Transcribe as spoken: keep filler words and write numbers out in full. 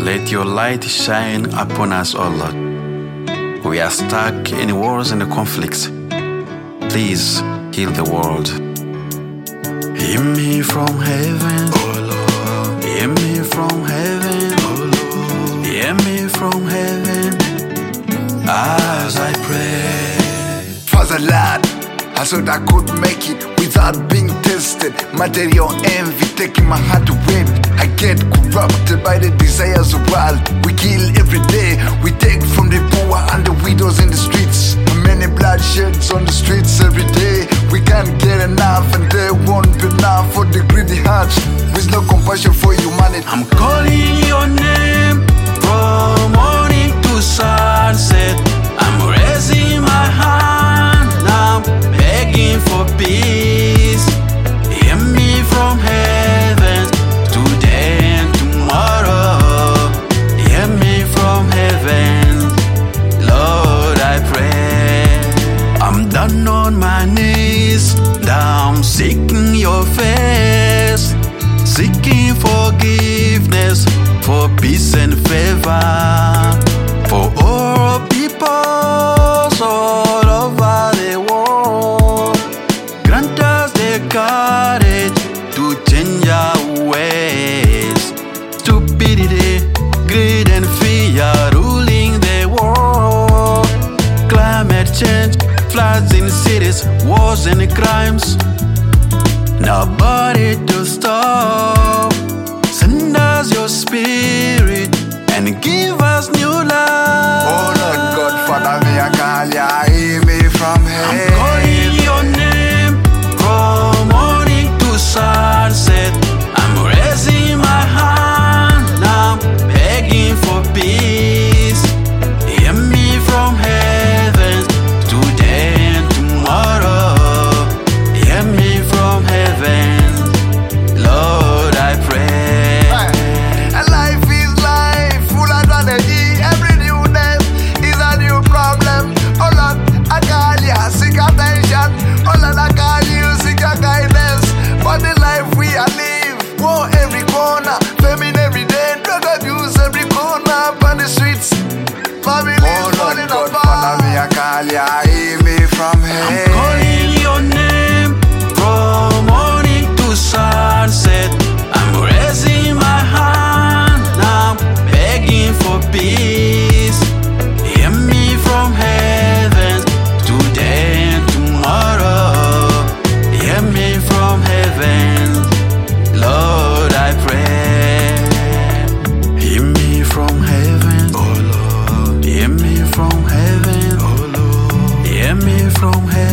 Let your light shine upon us, O Lord. We are stuck in wars and conflicts. Please heal the world. Hear me from heaven, oh Lord. Hear me from heaven, oh Lord. Hear me from heaven as I pray. Father Lord, I thought I could make it without being tested. Material envy taking my heart away. I get corrupted by the desires of the world. We kill every day. We take from the poor and the widows in the streets. Many bloodsheds on the streets every day. We can't get enough and there won't be enough for the greedy hearts. With no compassion for humanity. I'm calling your name from morning to sunset. I'm raising my hand, I'm begging for peace. Hear me from heaven today and tomorrow. Hear me from heaven, Lord, I pray. I'm down on my knees, down seeking your face, seeking forgiveness for peace and favor for all people all over the world. Grant us the courage to change our ways. Stupidity, greed and fear ruling the world. Climate change, floods in cities, wars and crimes. Nobody to stop. Send us your spirit and give us new life. Oh Lord God, Father, me I call ya. Hear me from heaven. I'm calling your name from morning to sunset. I'm raising my hand, I'm begging for peace. Hear me from heaven today and tomorrow. Hear me from heaven, Lord, I pray. And life is life, full of tragedy. Every new day is a new problem. Oh Lord, I call ya, seek attention. Oh Lord, I call you, seek your guidance. For the life we are live, war every corner, famine every day, drug abuse every corner upon the streets. Family oh Lord God, Father, me I call ya, hear me from heaven. I'm calling your name from morning to sunset. I'm raising my hand, I'm begging for peace. Hear me from heaven today and tomorrow. Hear me from heaven, Lord, I pray. Hear me from heaven, oh Lord. Hear me from heaven, oh Lord. Hear me from heaven.